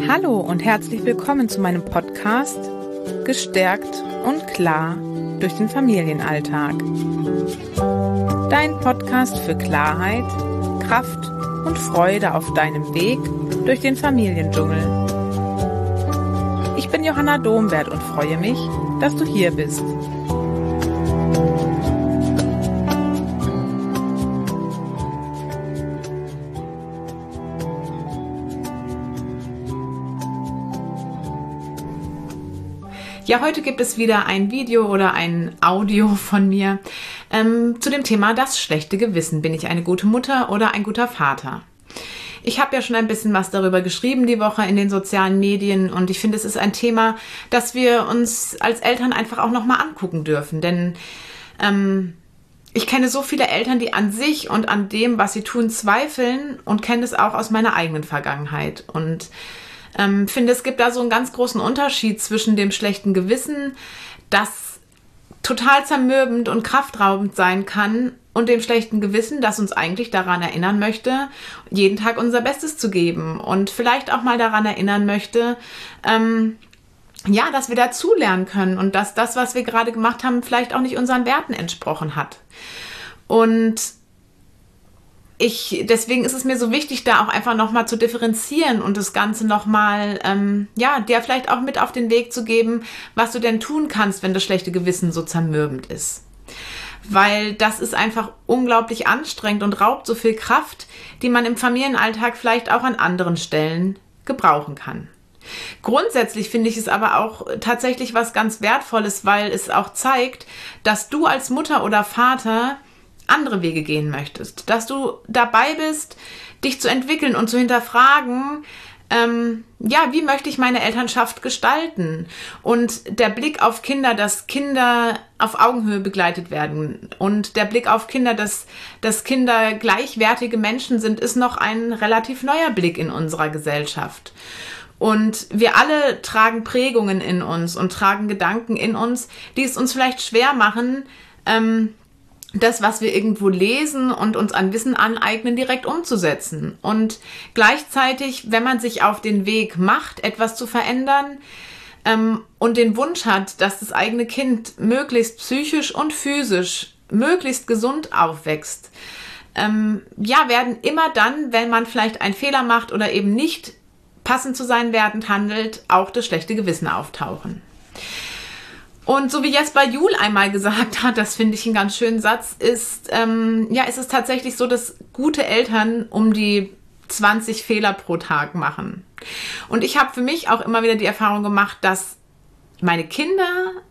Hallo und herzlich willkommen zu meinem Podcast Gestärkt und klar durch den Familienalltag. Dein Podcast für Klarheit, Kraft und Freude auf deinem Weg durch den Familiendschungel. Ich bin Johanna Domwert und freue mich, dass du hier bist. Ja, heute gibt es wieder ein Video oder ein Audio von mir zu dem Thema das schlechte Gewissen. Bin ich eine gute Mutter oder ein guter Vater? Ich habe ja schon ein bisschen was darüber geschrieben die Woche in den sozialen Medien und ich finde, es ist ein Thema, das wir uns als Eltern einfach auch nochmal angucken dürfen. Denn ich kenne so viele Eltern, die an sich und an dem, was sie tun, zweifeln und kenne es auch aus meiner eigenen Vergangenheit. Und finde, es gibt da so einen ganz großen Unterschied zwischen dem schlechten Gewissen, das total zermürbend und kraftraubend sein kann, und dem schlechten Gewissen, das uns eigentlich daran erinnern möchte, jeden Tag unser Bestes zu geben und vielleicht auch mal daran erinnern möchte, dass wir dazulernen können und dass das, was wir gerade gemacht haben, vielleicht auch nicht unseren Werten entsprochen hat. Und deswegen ist es mir so wichtig, da auch einfach nochmal zu differenzieren und das Ganze nochmal, dir vielleicht auch mit auf den Weg zu geben, was du denn tun kannst, wenn das schlechte Gewissen so zermürbend ist. Weil das ist einfach unglaublich anstrengend und raubt so viel Kraft, die man im Familienalltag vielleicht auch an anderen Stellen gebrauchen kann. Grundsätzlich finde ich es aber auch tatsächlich was ganz Wertvolles, weil es auch zeigt, dass du als Mutter oder Vater andere Wege gehen möchtest, dass du dabei bist, dich zu entwickeln und zu hinterfragen, wie möchte ich meine Elternschaft gestalten? Und der Blick auf Kinder, dass Kinder auf Augenhöhe begleitet werden und der Blick auf Kinder, dass Kinder gleichwertige Menschen sind, ist noch ein relativ neuer Blick in unserer Gesellschaft. Und wir alle tragen Prägungen in uns und tragen Gedanken in uns, die es uns vielleicht schwer machen, das, was wir irgendwo lesen und uns an Wissen aneignen, direkt umzusetzen. Und gleichzeitig, wenn man sich auf den Weg macht, etwas zu verändern und den Wunsch hat, dass das eigene Kind möglichst psychisch und physisch möglichst gesund aufwächst, werden immer dann, wenn man vielleicht einen Fehler macht oder eben nicht passend zu seinen Werten handelt, auch das schlechte Gewissen auftauchen. Und so wie Jesper Juhl einmal gesagt hat, das finde ich einen ganz schönen Satz, ist es tatsächlich so, dass gute Eltern um die 20 Fehler pro Tag machen. Und ich habe für mich auch immer wieder die Erfahrung gemacht, dass meine Kinder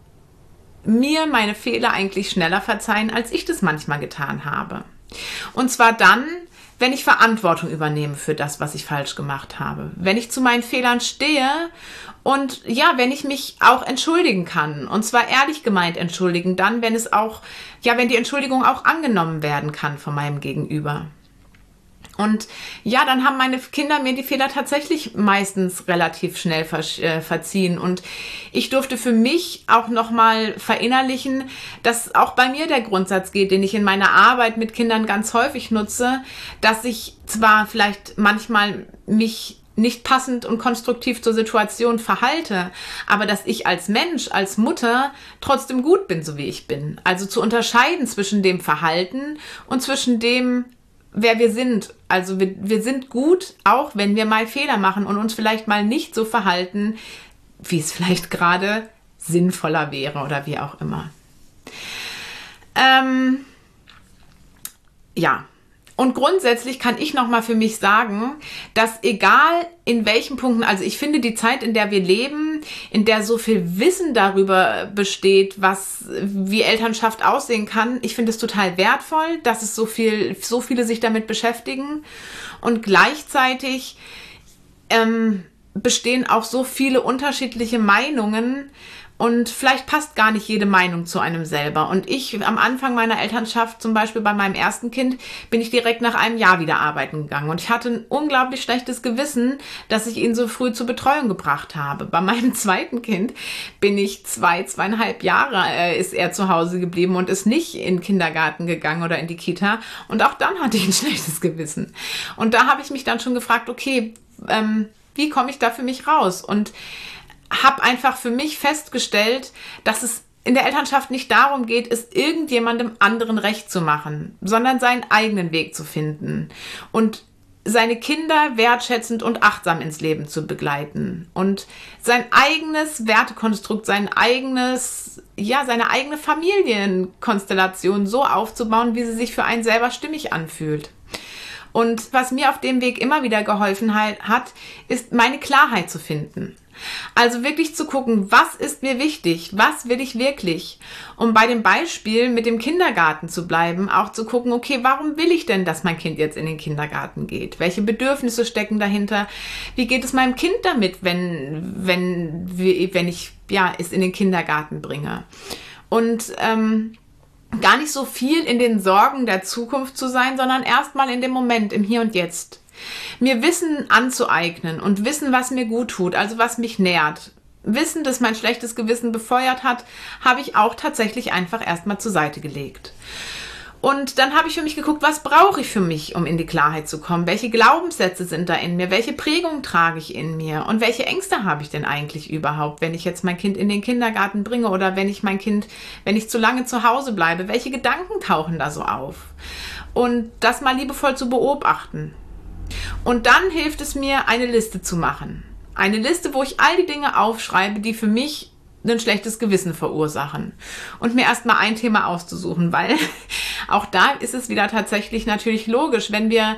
mir meine Fehler eigentlich schneller verzeihen, als ich das manchmal getan habe. Und zwar dann, wenn ich Verantwortung übernehme für das, was ich falsch gemacht habe. Wenn ich zu meinen Fehlern stehe und wenn ich mich auch entschuldigen kann. Und zwar ehrlich gemeint entschuldigen, dann, wenn die Entschuldigung auch angenommen werden kann von meinem Gegenüber. Und dann haben meine Kinder mir die Fehler tatsächlich meistens relativ schnell verziehen. Und ich durfte für mich auch nochmal verinnerlichen, dass auch bei mir der Grundsatz geht, den ich in meiner Arbeit mit Kindern ganz häufig nutze, dass ich zwar vielleicht manchmal mich nicht passend und konstruktiv zur Situation verhalte, aber dass ich als Mensch, als Mutter trotzdem gut bin, so wie ich bin. Also zu unterscheiden zwischen dem Verhalten und zwischen dem, wer wir sind. Also wir sind gut, auch wenn wir mal Fehler machen und uns vielleicht mal nicht so verhalten, wie es vielleicht gerade sinnvoller wäre oder wie auch immer. Und grundsätzlich kann ich nochmal für mich sagen, dass egal in welchen Punkten, also ich finde die Zeit, in der wir leben, in der so viel Wissen darüber besteht, wie Elternschaft aussehen kann, ich finde es total wertvoll, dass es so viele sich damit beschäftigen. Und gleichzeitig bestehen auch so viele unterschiedliche Meinungen. Und vielleicht passt gar nicht jede Meinung zu einem selber. Und ich am Anfang meiner Elternschaft, zum Beispiel bei meinem ersten Kind, bin ich direkt nach einem Jahr wieder arbeiten gegangen. Und ich hatte ein unglaublich schlechtes Gewissen, dass ich ihn so früh zur Betreuung gebracht habe. Bei meinem zweiten Kind bin ich 2,5 Jahre ist er zu Hause geblieben und ist nicht in den Kindergarten gegangen oder in die Kita. Und auch dann hatte ich ein schlechtes Gewissen. Und da habe ich mich dann schon gefragt, okay, wie komme ich da für mich raus? Und habe einfach für mich festgestellt, dass es in der Elternschaft nicht darum geht, es irgendjemandem anderen recht zu machen, sondern seinen eigenen Weg zu finden und seine Kinder wertschätzend und achtsam ins Leben zu begleiten und sein eigenes Wertekonstrukt, seine eigene Familienkonstellation so aufzubauen, wie sie sich für einen selber stimmig anfühlt. Und was mir auf dem Weg immer wieder geholfen hat, ist meine Klarheit zu finden. Also wirklich zu gucken, was ist mir wichtig, was will ich wirklich? Um bei dem Beispiel mit dem Kindergarten zu bleiben, auch zu gucken, okay, warum will ich denn, dass mein Kind jetzt in den Kindergarten geht? Welche Bedürfnisse stecken dahinter? Wie geht es meinem Kind damit, wenn ich es in den Kindergarten bringe? Und gar nicht so viel in den Sorgen der Zukunft zu sein, sondern erstmal in dem Moment, im Hier und Jetzt. Mir Wissen anzueignen und Wissen, was mir gut tut, also was mich nährt. Wissen, das mein schlechtes Gewissen befeuert hat, habe ich auch tatsächlich einfach erstmal zur Seite gelegt. Und dann habe ich für mich geguckt, was brauche ich für mich, um in die Klarheit zu kommen? Welche Glaubenssätze sind da in mir? Welche Prägungen trage ich in mir? Und welche Ängste habe ich denn eigentlich überhaupt, wenn ich jetzt mein Kind in den Kindergarten bringe oder wenn ich zu lange zu Hause bleibe? Welche Gedanken tauchen da so auf? Und das mal liebevoll zu beobachten. Und dann hilft es mir, eine Liste zu machen. Eine Liste, wo ich all die Dinge aufschreibe, die für mich ein schlechtes Gewissen verursachen. Und mir erstmal ein Thema auszusuchen, weil auch da ist es wieder tatsächlich natürlich logisch, wenn wir,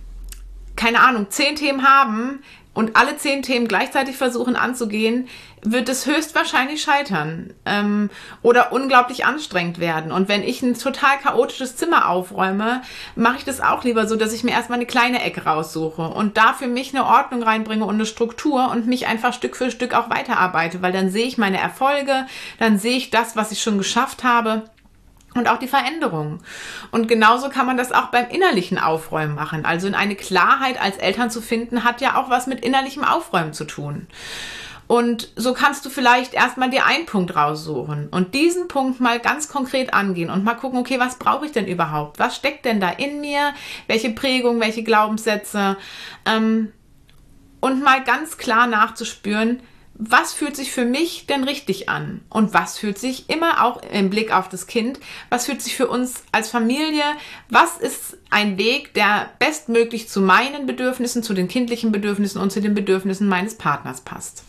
10 Themen haben und alle 10 Themen gleichzeitig versuchen anzugehen, wird es höchstwahrscheinlich scheitern oder unglaublich anstrengend werden. Und wenn ich ein total chaotisches Zimmer aufräume, mache ich das auch lieber so, dass ich mir erstmal eine kleine Ecke raussuche und da für mich eine Ordnung reinbringe und eine Struktur und mich einfach Stück für Stück auch weiterarbeite, weil dann sehe ich meine Erfolge, dann sehe ich das, was ich schon geschafft habe. Und auch die Veränderung. Und genauso kann man das auch beim innerlichen Aufräumen machen. Also in eine Klarheit als Eltern zu finden, hat ja auch was mit innerlichem Aufräumen zu tun. Und so kannst du vielleicht erstmal dir einen Punkt raussuchen und diesen Punkt mal ganz konkret angehen und mal gucken, okay, was brauche ich denn überhaupt? Was steckt denn da in mir? Welche Prägung, welche Glaubenssätze? Und mal ganz klar nachzuspüren, was fühlt sich für mich denn richtig an? Und was fühlt sich immer auch im Blick auf das Kind, was fühlt sich für uns als Familie, was ist ein Weg, der bestmöglich zu meinen Bedürfnissen, zu den kindlichen Bedürfnissen und zu den Bedürfnissen meines Partners passt?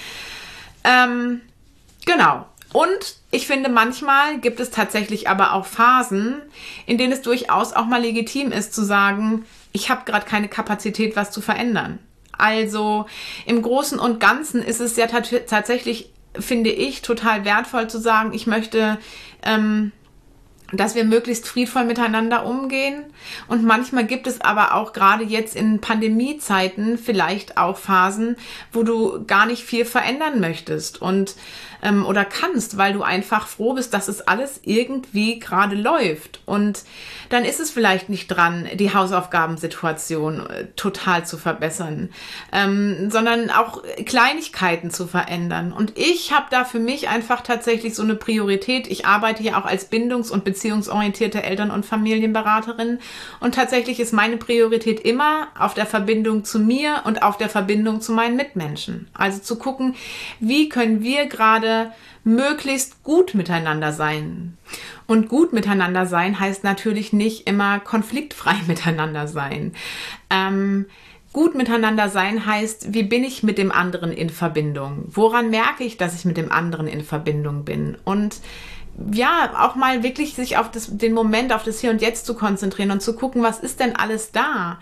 Genau. Und ich finde, manchmal gibt es tatsächlich aber auch Phasen, in denen es durchaus auch mal legitim ist zu sagen, ich habe gerade keine Kapazität, was zu verändern. Also im Großen und Ganzen ist es ja tatsächlich, finde ich, total wertvoll zu sagen, ich möchte, dass wir möglichst friedvoll miteinander umgehen. Und manchmal gibt es aber auch gerade jetzt in Pandemiezeiten vielleicht auch Phasen, wo du gar nicht viel verändern möchtest und oder kannst, weil du einfach froh bist, dass es alles irgendwie gerade läuft. Und dann ist es vielleicht nicht dran, die Hausaufgabensituation total zu verbessern, sondern auch Kleinigkeiten zu verändern. Und ich habe da für mich einfach tatsächlich so eine Priorität. Ich arbeite ja auch als bindungs- und beziehungsorientierte Eltern- und Familienberaterin. Und tatsächlich ist meine Priorität immer auf der Verbindung zu mir und auf der Verbindung zu meinen Mitmenschen. Also zu gucken, wie können wir gerade möglichst gut miteinander sein. Und gut miteinander sein heißt natürlich nicht immer konfliktfrei miteinander sein. Gut miteinander sein heißt, wie bin ich mit dem anderen in Verbindung? Woran merke ich, dass ich mit dem anderen in Verbindung bin? Und ja, auch mal wirklich sich auf den Moment, auf das Hier und Jetzt zu konzentrieren und zu gucken, was ist denn alles da?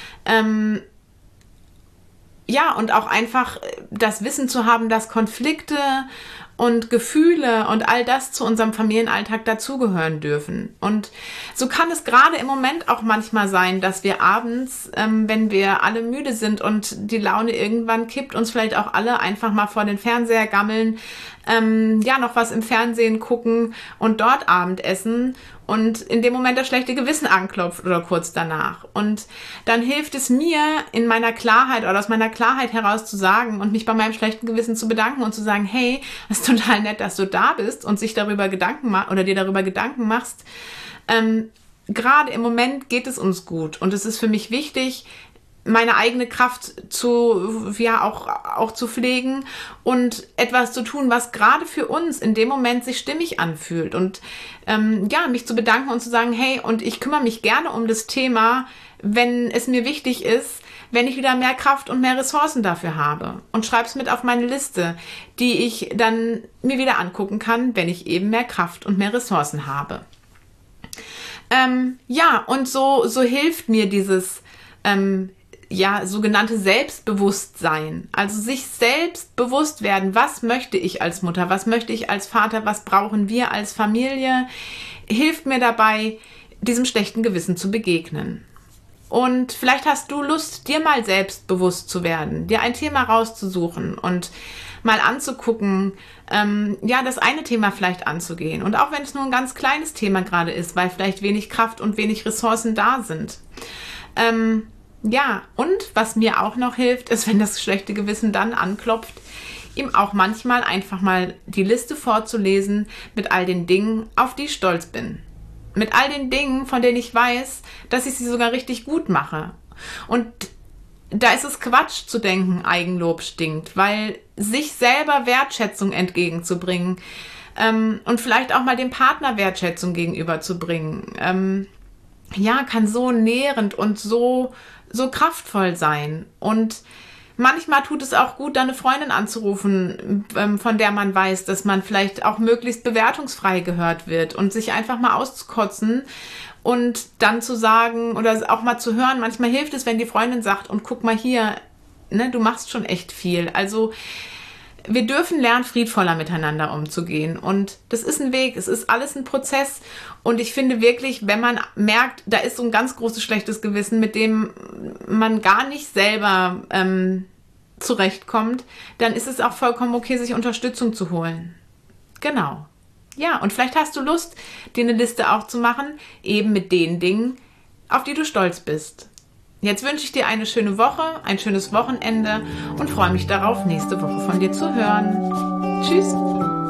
Und auch einfach das Wissen zu haben, dass Konflikte und Gefühle und all das zu unserem Familienalltag dazugehören dürfen. Und so kann es gerade im Moment auch manchmal sein, dass wir abends, wenn wir alle müde sind und die Laune irgendwann kippt, uns vielleicht auch alle einfach mal vor den Fernseher gammeln, noch was im Fernsehen gucken und dort Abendessen und in dem Moment das schlechte Gewissen anklopft oder kurz danach. Und dann hilft es mir, in meiner Klarheit oder aus meiner Klarheit heraus zu sagen und mich bei meinem schlechten Gewissen zu bedanken und zu sagen, hey, das ist total nett, dass du da bist und sich darüber Gedanken oder dir darüber Gedanken machst. Gerade im Moment geht es uns gut und es ist für mich wichtig, meine eigene Kraft auch zu pflegen und etwas zu tun, was gerade für uns in dem Moment sich stimmig anfühlt. Und mich zu bedanken und zu sagen, hey, und ich kümmere mich gerne um das Thema, wenn es mir wichtig ist, wenn ich wieder mehr Kraft und mehr Ressourcen dafür habe. Und schreib's mit auf meine Liste, die ich dann mir wieder angucken kann, wenn ich eben mehr Kraft und mehr Ressourcen habe. Und so hilft mir dieses sogenannte Selbstbewusstsein. Also sich selbst bewusst werden, was möchte ich als Mutter, was möchte ich als Vater, was brauchen wir als Familie, hilft mir dabei, diesem schlechten Gewissen zu begegnen. Und vielleicht hast du Lust, dir mal selbstbewusst zu werden, dir ein Thema rauszusuchen und mal anzugucken, das eine Thema vielleicht anzugehen. Und auch wenn es nur ein ganz kleines Thema gerade ist, weil vielleicht wenig Kraft und wenig Ressourcen da sind. Und was mir auch noch hilft, ist, wenn das schlechte Gewissen dann anklopft, ihm auch manchmal einfach mal die Liste vorzulesen mit all den Dingen, auf die ich stolz bin. Mit all den Dingen, von denen ich weiß, dass ich sie sogar richtig gut mache. Und da ist es Quatsch zu denken, Eigenlob stinkt, weil sich selber Wertschätzung entgegenzubringen und vielleicht auch mal dem Partner Wertschätzung gegenüberzubringen, kann so nährend und so kraftvoll sein. Und manchmal tut es auch gut, eine Freundin anzurufen, von der man weiß, dass man vielleicht auch möglichst bewertungsfrei gehört wird und sich einfach mal auszukotzen und dann zu sagen oder auch mal zu hören. Manchmal hilft es, wenn die Freundin sagt, und guck mal hier, ne, du machst schon echt viel. Also wir dürfen lernen, friedvoller miteinander umzugehen. Und das ist ein Weg, es ist alles ein Prozess. Und ich finde wirklich, wenn man merkt, da ist so ein ganz großes schlechtes Gewissen, mit dem man gar nicht selber zurechtkommt, dann ist es auch vollkommen okay, sich Unterstützung zu holen. Genau. Ja, und vielleicht hast du Lust, dir eine Liste auch zu machen, eben mit den Dingen, auf die du stolz bist. Jetzt wünsche ich dir eine schöne Woche, ein schönes Wochenende und freue mich darauf, nächste Woche von dir zu hören. Tschüss!